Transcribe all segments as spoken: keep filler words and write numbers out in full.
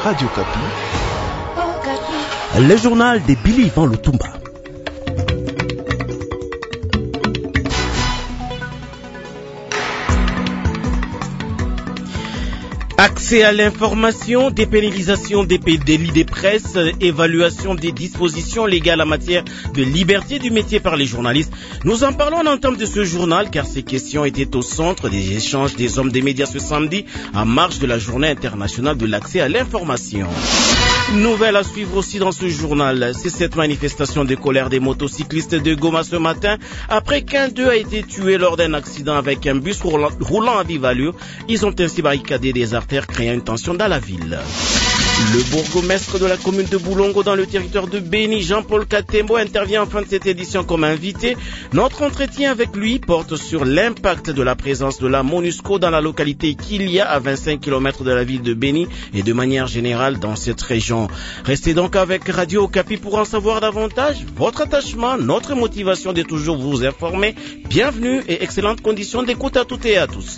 Radio Kapi. Le journal de Billy Van Lutumba. Accès à l'information, dépénalisation des délits de presse, évaluation des dispositions légales en matière de liberté du métier par les journalistes. Nous en parlons en entame de ce journal car ces questions étaient au centre des échanges des hommes des médias ce samedi en marge de la journée internationale de l'accès à l'information. Nouvelle à suivre aussi dans ce journal, c'est cette manifestation de colère des motocyclistes de Goma ce matin après qu'un d'eux a été tué lors d'un accident avec un bus roulant, roulant à vive allure. Ils ont ainsi barricadé des artères créant une tension dans la ville. Le bourgmestre de la commune de Boulongo dans le territoire de Béni, Jean-Paul Katembo, intervient en fin de cette édition comme invité. Notre entretien avec lui porte sur l'impact de la présence de la MONUSCO dans la localité Kilia à vingt-cinq kilomètres de la ville de Béni et de manière générale dans cette région. Restez donc avec Radio Okapi pour en savoir davantage. Votre attachement, notre motivation de toujours vous informer. Bienvenue et excellentes conditions d'écoute à toutes et à tous.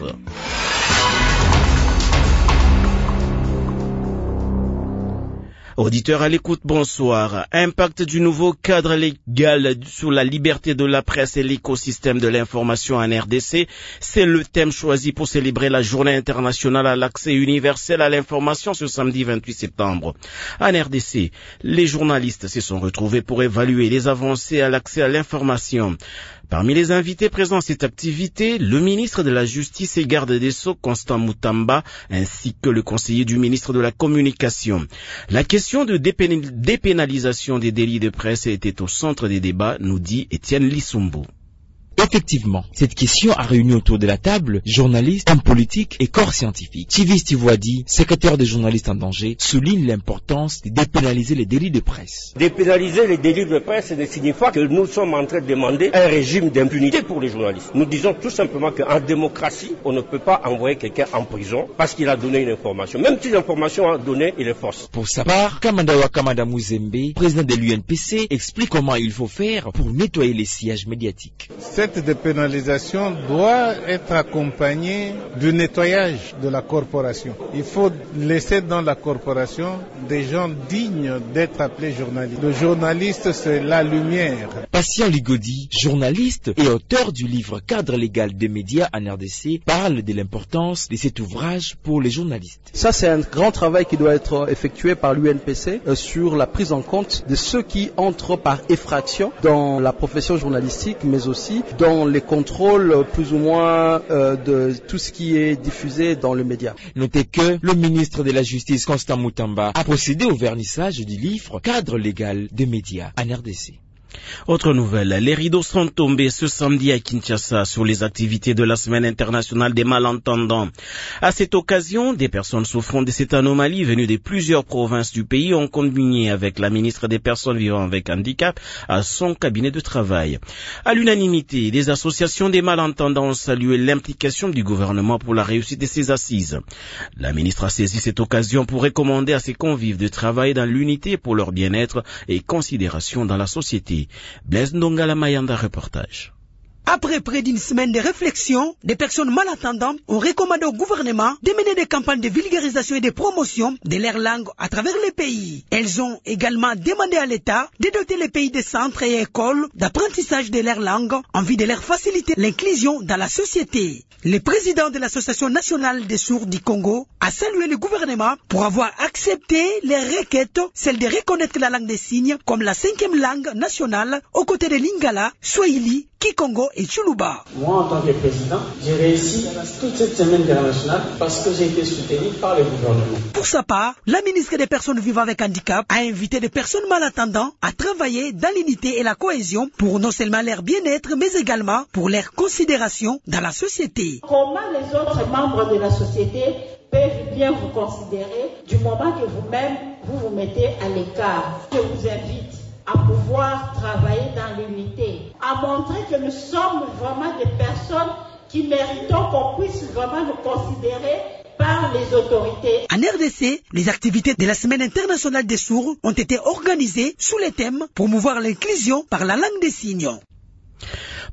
Auditeurs à l'écoute, bonsoir. Impact du nouveau cadre légal sur la liberté de la presse et l'écosystème de l'information en R D C, c'est le thème choisi pour célébrer la journée internationale à l'accès universel à l'information ce samedi vingt-huit septembre. En R D C, les journalistes se sont retrouvés pour évaluer les avancées à l'accès à l'information. Parmi les invités présents à cette activité, le ministre de la Justice et garde des Sceaux, Constant Mutamba, ainsi que le conseiller du ministre de la Communication. La question de dépénalisation des délits de presse était au centre des débats, nous dit Étienne Lissumbu. Effectivement, cette question a réuni autour de la table journalistes, hommes politiques et corps scientifiques. Chivis Tivoadi, secrétaire des journalistes en danger, souligne l'importance de dépénaliser les délits de presse. Dépénaliser les délits de presse ne signifie pas que nous sommes en train de demander un régime d'impunité pour les journalistes. Nous disons tout simplement qu'en démocratie, on ne peut pas envoyer quelqu'un en prison parce qu'il a donné une information. Même si l'information a donné, il est fausse. Pour sa part, Kamandawa Kamada Muzembe, président de l'U N P C, explique comment il faut faire pour nettoyer les sièges médiatiques. Cette dépénalisation doit être accompagnée du nettoyage de la corporation. Il faut laisser dans la corporation des gens dignes d'être appelés journalistes. Le journaliste, c'est la lumière. Patient Ligodi, journaliste et auteur du livre Cadre légal des médias en R D C, parle de l'importance de cet ouvrage pour les journalistes. Ça, c'est un grand travail qui doit être effectué par l'U N P C euh, sur la prise en compte de ceux qui entrent par effraction dans la profession journalistique, mais aussi dans les contrôles plus ou moins euh, de tout ce qui est diffusé dans le média. Notez que le ministre de la Justice, Constant Mutamba, a procédé au vernissage du livre Cadre légal des médias en R D C. Autre nouvelle, les rideaux sont tombés ce samedi à Kinshasa sur les activités de la semaine internationale des malentendants. À cette occasion, des personnes souffrant de cette anomalie venues de plusieurs provinces du pays ont communié avec la ministre des Personnes vivant avec handicap à son cabinet de travail. À l'unanimité, les associations des malentendants ont salué l'implication du gouvernement pour la réussite de ces assises. La ministre a saisi cette occasion pour recommander à ses convives de travailler dans l'unité pour leur bien-être et considération dans la société. Blaise Ndongala Mayanda, reportage. Après près d'une semaine de réflexion, des personnes malentendantes ont recommandé au gouvernement de mener des campagnes de vulgarisation et de promotion de leur langue à travers les pays. Elles ont également demandé à l'État de doter les pays de centres et écoles d'apprentissage de leur langue en vue de leur faciliter l'inclusion dans la société. Le président de l'Association nationale des sourds du Congo a salué le gouvernement pour avoir accepté les requêtes, celle de reconnaître la langue des signes comme la cinquième langue nationale aux côtés de Lingala, Swahili, Kikongo et Chuluba. Moi, en tant que président, j'ai réussi toute cette semaine internationale parce que j'ai été soutenu par le gouvernement. Pour sa part, la ministre des Personnes vivant avec handicap a invité des personnes malentendantes à travailler dans l'unité et la cohésion pour non seulement leur bien-être, mais également pour leur considération dans la société. Comment les autres membres de la société peuvent bien vous considérer du moment que vous-même, vous vous mettez à l'écart. Je vous invite à pouvoir travailler dans l'unité, à montrer que nous sommes vraiment des personnes qui méritons qu'on puisse vraiment nous considérer par les autorités. En R D C, les activités de la Semaine internationale des sourds ont été organisées sous les thèmes promouvoir l'inclusion par la langue des signes.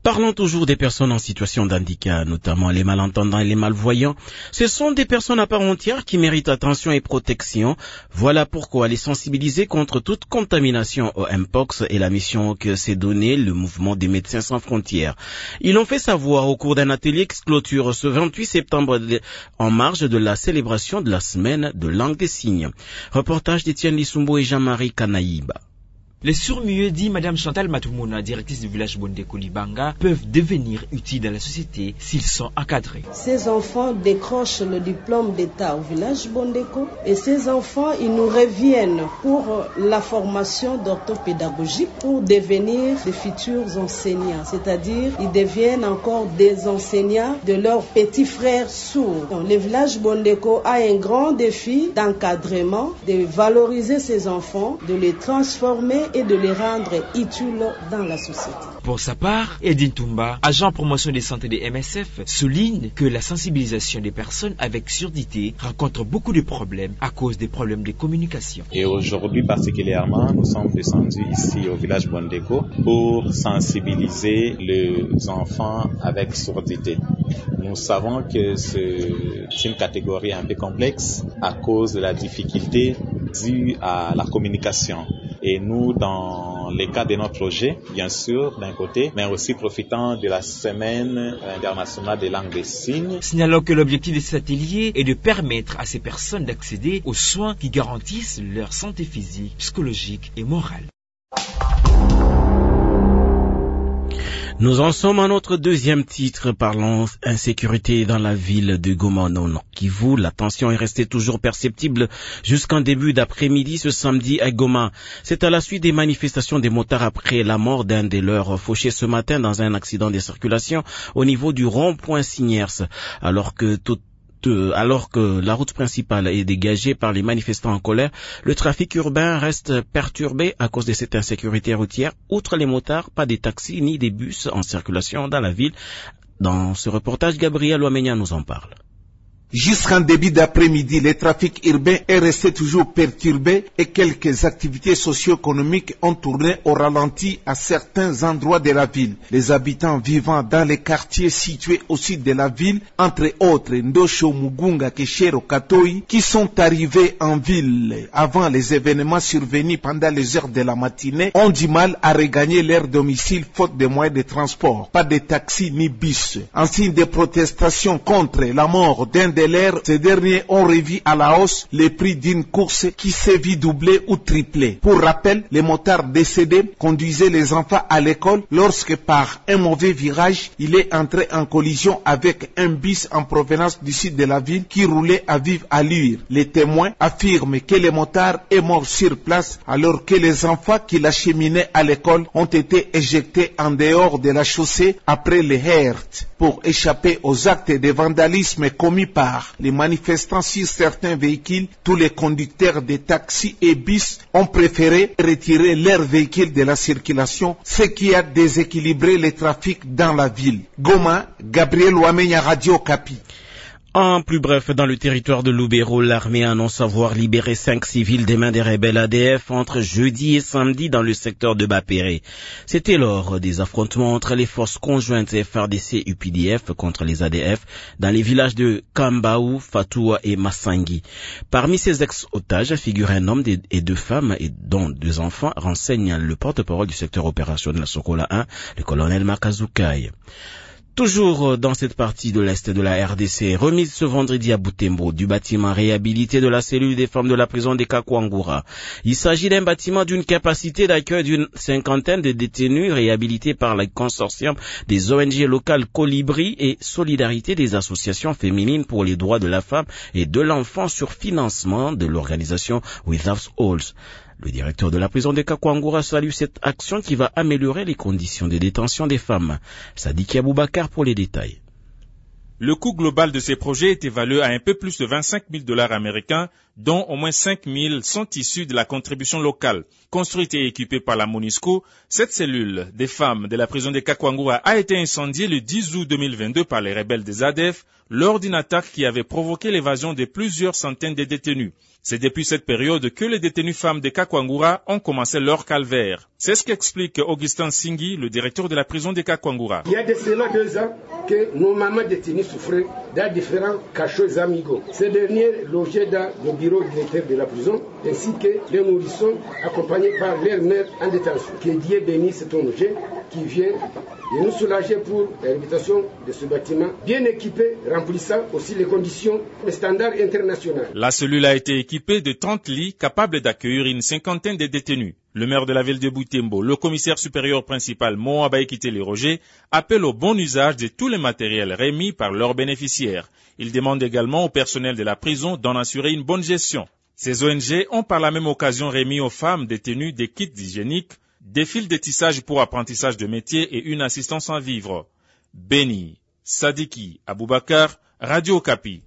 Parlons toujours des personnes en situation d'handicap, notamment les malentendants et les malvoyants. Ce sont des personnes à part entière qui méritent attention et protection. Voilà pourquoi les sensibiliser contre toute contamination au Mpox est la mission que s'est donnée le mouvement des Médecins sans frontières. Ils l'ont fait savoir au cours d'un atelier qui se clôture ce vingt-huit septembre en marge de la célébration de la semaine de langue des signes. Reportage d'Étienne Lissumbo et Jean-Marie Kanaïba. Les sourds-muets, dit Madame Chantal Matoumouna, directrice du village Bondeko Libanga, peuvent devenir utiles dans la société s'ils sont encadrés. Ces enfants décrochent le diplôme d'État au village Bondeko et ces enfants, ils nous reviennent pour la formation d'orthopédagogie pour devenir des futurs enseignants. C'est-à-dire, ils deviennent encore des enseignants de leurs petits frères sourds. Donc, le village Bondeko a un grand défi d'encadrement, de valoriser ces enfants, de les transformer et de les rendre utiles dans la société. Pour sa part, Edine Toumba, agent promotion des santé des M S F, souligne que la sensibilisation des personnes avec surdité rencontre beaucoup de problèmes à cause des problèmes de communication. Et aujourd'hui particulièrement, nous sommes descendus ici au village Bondeko pour sensibiliser les enfants avec surdité. Nous savons que c'est une catégorie un peu complexe à cause de la difficulté due à la communication. Et nous, dans les cas de notre projet, bien sûr, d'un côté, mais aussi profitant de la semaine internationale des langues des signes. Signalons que l'objectif de cet atelier est de permettre à ces personnes d'accéder aux soins qui garantissent leur santé physique, psychologique et morale. Nous en sommes à notre deuxième titre, parlant insécurité dans la ville de Goma, non, Kivu. La tension est restée toujours perceptible jusqu'en début d'après-midi ce samedi à Goma. C'est à la suite des manifestations des motards après la mort d'un des leurs fauchés ce matin dans un accident de circulation au niveau du rond-point Signiers, alors que tout Alors que la route principale est dégagée par les manifestants en colère, le trafic urbain reste perturbé à cause de cette insécurité routière. Outre les motards, pas des taxis ni des bus en circulation dans la ville. Dans ce reportage, Gabriel Ouamenia nous en parle. Jusqu'en début d'après-midi, le trafic urbain est resté toujours perturbé et quelques activités socio-économiques ont tourné au ralenti à certains endroits de la ville. Les habitants vivant dans les quartiers situés au sud de la ville, entre autres Ndosho, Mugunga, Keshero, Katoi, qui sont arrivés en ville avant les événements survenus pendant les heures de la matinée, ont du mal à regagner leur domicile faute de moyens de transport. Pas de taxi ni bus. En signe de protestation contre la mort d'un de ces derniers ont revu à la hausse les prix d'une course qui s'est vue doubler ou tripler. Pour rappel, les motards décédés conduisaient les enfants à l'école lorsque par un mauvais virage, il est entré en collision avec un bus en provenance du sud de la ville qui roulait à vive allure. Les témoins affirment que les motards est mort sur place alors que les enfants qui l'acheminaient à l'école ont été éjectés en dehors de la chaussée après les heurts pour échapper aux actes de vandalisme commis par les manifestants sur certains véhicules. Tous les conducteurs de taxis et bus ont préféré retirer leurs véhicules de la circulation, ce qui a déséquilibré le trafic dans la ville. Goma, Gabriel Ouamenya, Radio Kapi. En plus bref, dans le territoire de Lubero, l'armée annonce avoir libéré cinq civils des mains des rebelles A D F entre jeudi et samedi dans le secteur de Bapéré. C'était lors des affrontements entre les forces conjointes F R D C U P D F contre les A D F dans les villages de Kambaou, Fatoua et Massangi. Parmi ces ex-otages figure un homme et deux femmes et dont deux enfants, renseigne le porte-parole du secteur opérationnel Sokola un, le colonel Makazoukaï. Toujours dans cette partie de l'Est de la R D C, remise ce vendredi à Butembo du bâtiment réhabilité de la cellule des femmes de la prison de Kakwangura. Il s'agit d'un bâtiment d'une capacité d'accueil d'une cinquantaine de détenus réhabilités par le consortium des O N G locales Colibri et Solidarité des associations féminines pour les droits de la femme et de l'enfant sur financement de l'organisation Without Halls. Le directeur de la prison de Kakwangura salue cette action qui va améliorer les conditions de détention des femmes. Sadiki Aboubakar pour les détails. Le coût global de ces projets est évalué à un peu plus de vingt-cinq mille dollars américains dont au moins cinq mille sont issus de la contribution locale. Construite et équipée par la MONUSCO, cette cellule des femmes de la prison de Kakwangura a été incendiée le dix août deux mille vingt-deux par les rebelles des A D F lors d'une attaque qui avait provoqué l'évasion de plusieurs centaines de détenus. C'est depuis cette période que les détenues femmes de Kakwangura ont commencé leur calvaire. C'est ce qu'explique Augustin Singhi, le directeur de la prison de Kakwangura. Il y a de cela deux ans que nos mamans détenues souffraient dans différents cachots amigos. Ces derniers logeaient dans le bureau directeur de la prison, ainsi que les nourrissons accompagnés par leur mère en détention. Que Dieu bénisse ton objet qui vient de nous soulager pour la réputation de ce bâtiment bien équipé, remplissant aussi les conditions, les standards internationaux. La cellule a été équipée de trente lits capables d'accueillir une cinquantaine de détenus. Le maire de la ville de Butembo, le commissaire supérieur principal Moabaïkite Roger, appelle au bon usage de tous les matériels remis par leurs bénéficiaires. Il demande également au personnel de la prison d'en assurer une bonne gestion. Ces O N G ont par la même occasion remis aux femmes détenues des kits hygiéniques, des fils de tissage pour apprentissage de métier et une assistance à vivre. Beni, Sadiki, Aboubakar, Radio Okapi.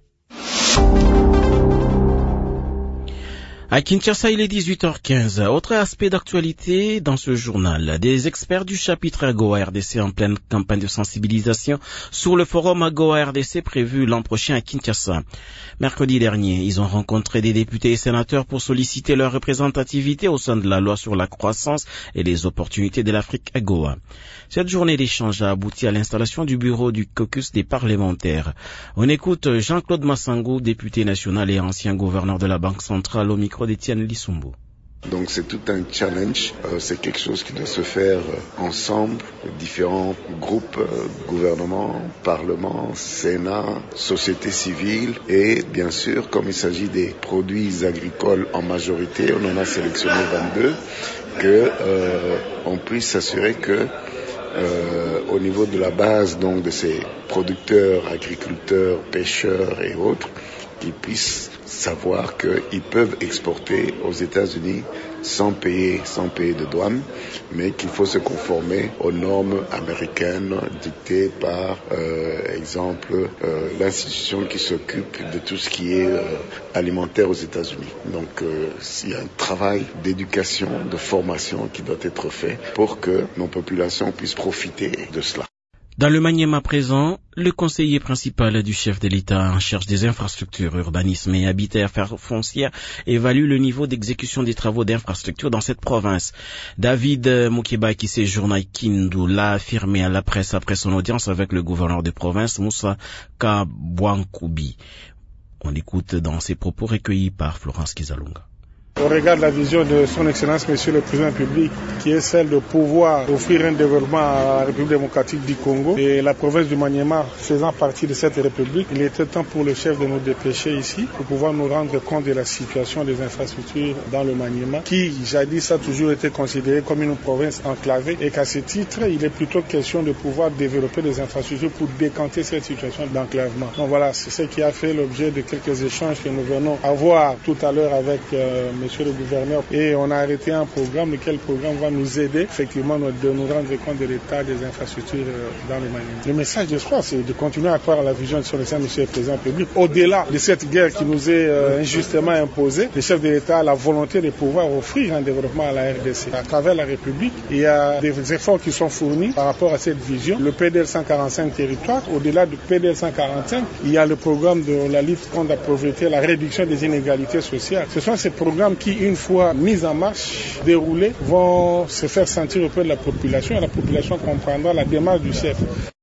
À Kinshasa, il est dix-huit heures quinze. Autre aspect d'actualité dans ce journal. Des experts du chapitre AGOA R D C en pleine campagne de sensibilisation sur le forum AGOA R D C prévu l'an prochain à Kinshasa. Mercredi dernier, ils ont rencontré des députés et sénateurs pour solliciter leur représentativité au sein de la loi sur la croissance et les opportunités de l'Afrique AGOA. Cette journée d'échange a abouti à l'installation du bureau du caucus des parlementaires. On écoute Jean-Claude Massangou, député national et ancien gouverneur de la Banque centrale au micro d'Étienne Lissumbo. Donc c'est tout un challenge, euh, c'est quelque chose qui doit se faire euh, ensemble, différents groupes, euh, gouvernement, parlement, sénat, société civile et bien sûr comme il s'agit des produits agricoles en majorité, on en a sélectionné vingt-deux, que euh, on puisse s'assurer que euh, au niveau de la base donc de ces producteurs, agriculteurs, pêcheurs et autres, qu'ils puissent savoir qu'ils peuvent exporter aux États-Unis sans payer, sans payer de douane, mais qu'il faut se conformer aux normes américaines dictées par, euh, exemple, euh, l'institution qui s'occupe de tout ce qui est euh, alimentaire aux États-Unis. Donc, euh, il y a un travail d'éducation, de formation qui doit être fait pour que nos populations puissent profiter de cela. Dans le Maniema présent, le conseiller principal du chef de l'État en charge des infrastructures, urbanisme et habitat et affaires foncières évalue le niveau d'exécution des travaux d'infrastructure dans cette province. David Moukeba, qui séjourne à Kindu, l'a affirmé à la presse après son audience avec le gouverneur de province, Moussa Kabwankoubi. On écoute dans ses propos recueillis par Florence Kizalunga. On regarde la vision de son Excellence Monsieur le Président République, qui est celle de pouvoir offrir un développement à la République démocratique du Congo et la province du Maniema faisant partie de cette République. Il était temps pour le chef de nous dépêcher ici pour pouvoir nous rendre compte de la situation des infrastructures dans le Maniema, qui jadis a toujours été considérée comme une province enclavée et qu'à ce titre, il est plutôt question de pouvoir développer des infrastructures pour décanter cette situation d'enclavement. Donc voilà, c'est ce qui a fait l'objet de quelques échanges que nous venons avoir tout à l'heure avec euh, Monsieur le gouverneur, et on a arrêté un programme, lequel programme va nous aider effectivement de nous rendre compte de l'état des infrastructures dans le Maniema. Le message de soi, c'est de continuer à croire à la vision de son Excellence Monsieur le Président République. Au-delà de cette guerre qui nous est euh, injustement imposée, le chef de l'État a la volonté de pouvoir offrir un développement à la R D C. À travers la République, il y a des efforts qui sont fournis par rapport à cette vision. Le P D L cent quarante-cinq territoires, au-delà du P D L cent quarante-cinq, il y a le programme de la lutte contre la pauvreté, la réduction des inégalités sociales. Ce sont ces programmes qui, une fois mis en marche, déroulés, vont se faire sentir auprès de la population et la population comprendra la démarche du chef.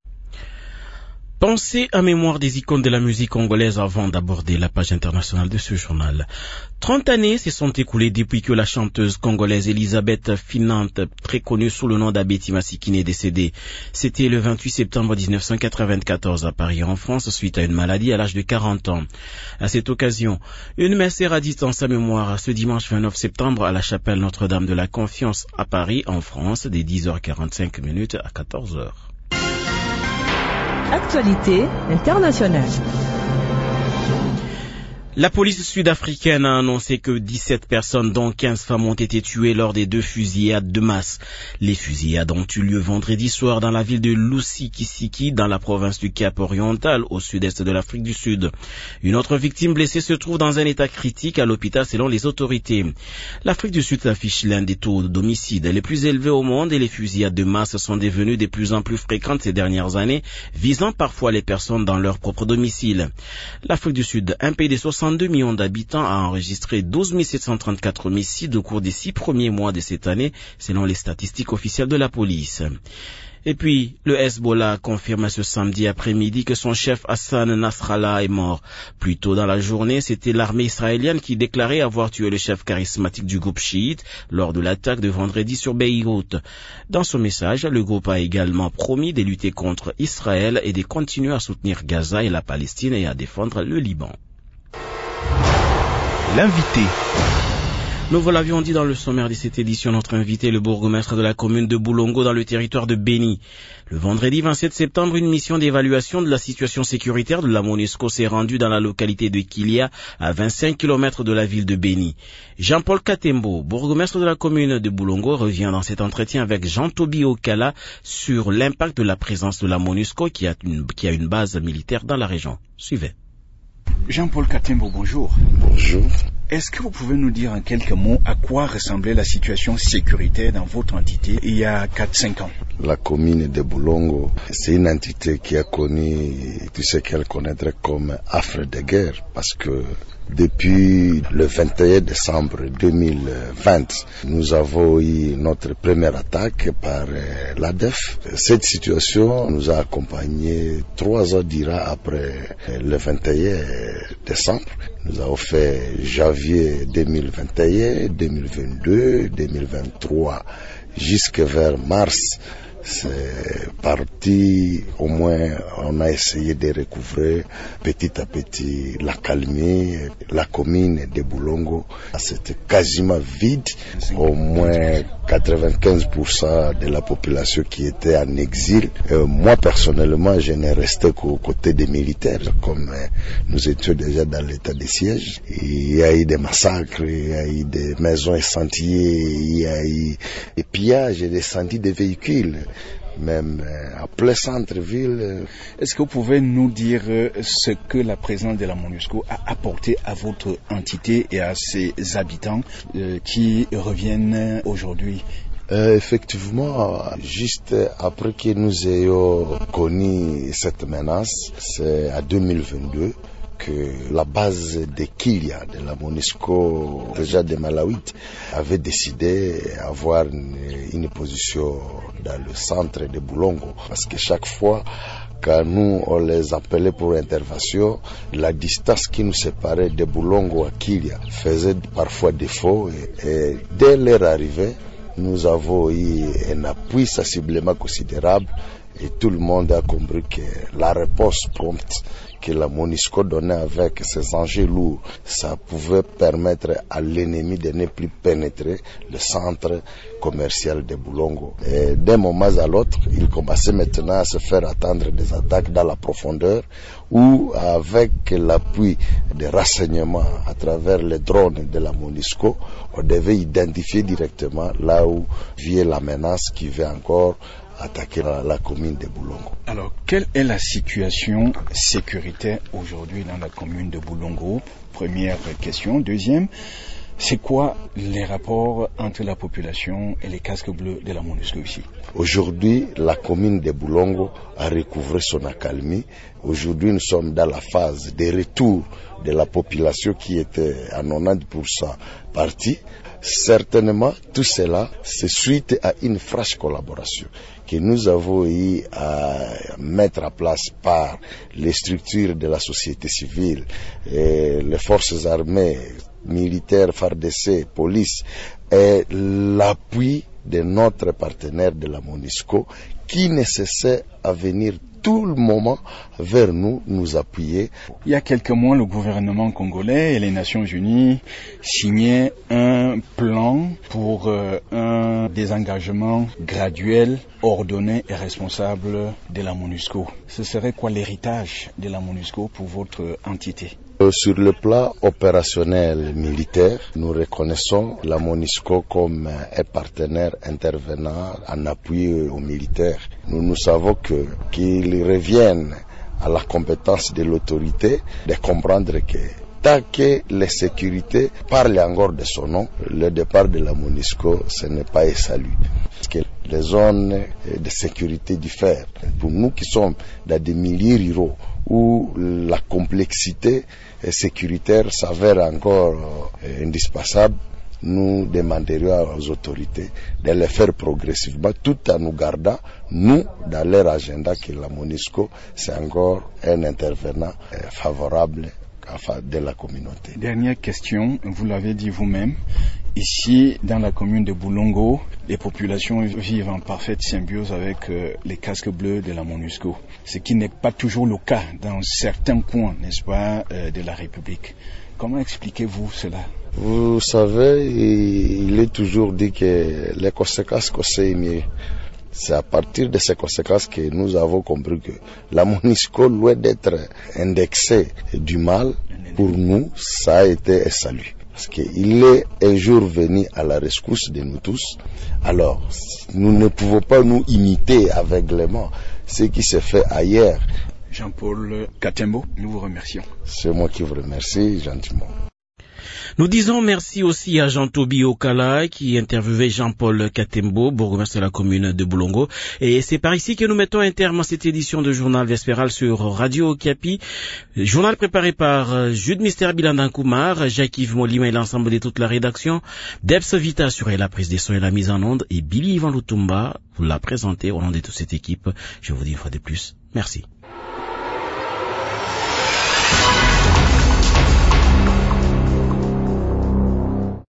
Pensez à mémoire des icônes de la musique congolaise avant d'aborder la page internationale de ce journal. Trente années se sont écoulées depuis que la chanteuse congolaise Elisabeth Finante, très connue sous le nom d'Abeti Masikine, est décédée. C'était le vingt-huit septembre mille neuf cent quatre-vingt-quatorze à Paris, en France, suite à une maladie à l'âge de quarante ans. À cette occasion, une messe sera dite en sa mémoire ce dimanche vingt-neuf septembre à la chapelle Notre-Dame de la Confiance à Paris, en France, dès dix heures quarante-cinq à quatorze heures. Actualité internationale. La police sud-africaine a annoncé que dix-sept personnes, dont quinze femmes, ont été tuées lors des deux fusillades de masse. Les fusillades ont eu lieu vendredi soir dans la ville de Lusikisiki, dans la province du Cap-Oriental, au sud-est de l'Afrique du Sud. Une autre victime blessée se trouve dans un état critique à l'hôpital selon les autorités. L'Afrique du Sud affiche l'un des taux d'homicide les plus élevés au monde et les fusillades de masse sont devenues de plus en plus fréquentes ces dernières années, visant parfois les personnes dans leur propre domicile. L'Afrique du Sud, un pays de soixante-deux millions d'habitants, a enregistré douze mille sept cent trente-quatre homicides au cours des six premiers mois de cette année, selon les statistiques officielles de la police. Et puis, le Hezbollah confirme ce samedi après-midi que son chef Hassan Nasrallah est mort. Plus tôt dans la journée, c'était l'armée israélienne qui déclarait avoir tué le chef charismatique du groupe chiite lors de l'attaque de vendredi sur Beyrouth. Dans son message, le groupe a également promis de lutter contre Israël et de continuer à soutenir Gaza et la Palestine et à défendre le Liban. L'invité. Nous vous l'avions dit dans le sommaire de cette édition, notre invité est le bourgmestre de la commune de Boulongo dans le territoire de Béni. Le vendredi vingt-sept septembre, une mission d'évaluation de la situation sécuritaire de la MONUSCO s'est rendue dans la localité de Kilia, à vingt-cinq kilomètres de la ville de Béni. Jean-Paul Katembo, bourgmestre de la commune de Boulongo, revient dans cet entretien avec Jean-Tobi Okala sur l'impact de la présence de la MONUSCO qui a une, qui a une base militaire dans la région. Suivez. Jean-Paul Katembo, bonjour. Bonjour. Est-ce que vous pouvez nous dire en quelques mots à quoi ressemblait la situation sécuritaire dans votre entité il y a quatre cinq ans? La commune de Boulongo, c'est une entité qui a connu tout ce qu'elle connaîtrait comme affre de guerre, parce que depuis le vingt et un décembre deux mille vingt, nous avons eu notre première attaque par euh, l'A D E F. Cette situation nous a accompagnés trois ans d'Ira après euh, le vingt et un décembre. Nous avons fait janvier deux mille vingt et un, deux mille vingt-deux, deux mille vingt-trois, jusque vers mars. C'est parti, au moins on a essayé de recouvrer petit à petit la calmie. La commune de Boulongo, c'était quasiment vide, au moins quatre-vingt-quinze pour cent de la population qui était en exil. Euh, moi personnellement, je n'ai resté qu'aux côtés des militaires, comme euh, nous étions déjà dans l'état de siège. Il y a eu des massacres, il y a eu des maisons incendiées, il y a eu des pillages et des incendies de véhicules. Même euh, à plein centre-ville. Euh. Est-ce que vous pouvez nous dire euh, ce que la présence de la MONUSCO a apporté à votre entité et à ses habitants euh, qui reviennent aujourd'hui? Euh, effectivement, juste après que nous ayons connu cette menace, c'est à deux mille vingt-deux, que la base de Kilia, de la MONUSCO, déjà de Malawite, avait décidé d'avoir une, une position dans le centre de Boulongo. Parce que chaque fois, quand nous, on les appelait pour intervention, la distance qui nous séparait de Boulongo à Kilia faisait parfois défaut. Et, et dès leur arrivée, nous avons eu un appui sensiblement considérable. Et tout le monde a compris que la réponse prompte que la MONUSCO donnait avec ses enjeux lourds, ça pouvait permettre à l'ennemi de ne plus pénétrer le centre commercial de Boulongo. Et d'un moment à l'autre, il commençait maintenant à se faire attendre des attaques dans la profondeur, où avec l'appui des renseignements à travers les drones de la MONUSCO, on devait identifier directement là où vient la menace qui vient encore attaquer la, la commune de Boulongo. Alors, quelle est la situation sécuritaire aujourd'hui dans la commune de Boulongo? Première question. Deuxième, c'est quoi les rapports entre la population et les casques bleus de la MONUSCO ici? Aujourd'hui, la commune de Boulongo a recouvré son accalmie. Aujourd'hui, nous sommes dans la phase de retour de la population qui était à quatre-vingt-dix pour cent partie. Certainement, tout cela, c'est suite à une franche collaboration que nous avons eu à mettre en place par les structures de la société civile, et les forces armées, militaires, F A R D C, police, et l'appui de notre partenaire de la MONUSCO qui ne cessait à venir tout le moment vers nous, nous appuyer. Il y a quelques mois, le gouvernement congolais et les Nations Unies signaient un plan pour euh, un désengagement graduel, ordonné et responsable de la MONUSCO. Ce serait quoi l'héritage de la MONUSCO pour votre entité? Sur le plan opérationnel militaire, nous reconnaissons la MONUSCO comme un partenaire intervenant en appui aux militaires. Nous, nous savons que qu'ils reviennent à la compétence de l'autorité de comprendre que tant que la sécurité parle encore de son nom, le départ de la MONUSCO, ce n'est pas un salut. Parce que les zones de sécurité diffèrent. Pour nous qui sommes dans des milieux ruraux où la complexité sécuritaire s'avère encore indispensable, nous demanderions aux autorités de le faire progressivement tout en nous gardant, nous, dans leur agenda, que la MONUSCO, c'est encore un intervenant favorable de la communauté. Dernière question, vous l'avez dit vous-même, ici dans la commune de Boulongo, les populations vivent en parfaite symbiose avec euh, les casques bleus de la MONUSCO, ce qui n'est pas toujours le cas dans certains coins, n'est-ce pas, euh, de la République. Comment expliquez-vous cela? Vous savez, il est toujours dit que les conséquences que c'est mieux. C'est à partir de ces conséquences que nous avons compris que la MONUSCO, loin d'être indexée du mal, pour nous, ça a été un salut. Parce qu'il est un jour venu à la rescousse de nous tous. Alors, nous ne pouvons pas nous imiter aveuglément ce qui se fait ailleurs. Jean-Paul Katembo, nous vous remercions. C'est moi qui vous remercie gentiment. Nous disons merci aussi à Jean-Tobi Okala qui interviewait Jean-Paul Katembo, bourgmestre de la commune de Boulongo. Et c'est par ici que nous mettons un terme à cette édition de Journal Vespéral sur Radio Okapi. Journal préparé par Jude Mister Bilandankoumar, Jacques-Yves Molima et l'ensemble de toute la rédaction. Debs Vita assurait la prise des sons et la mise en onde. Et Billy Ivan Lutumba vous l'a présenté au nom de toute cette équipe. Je vous dis une fois de plus, merci.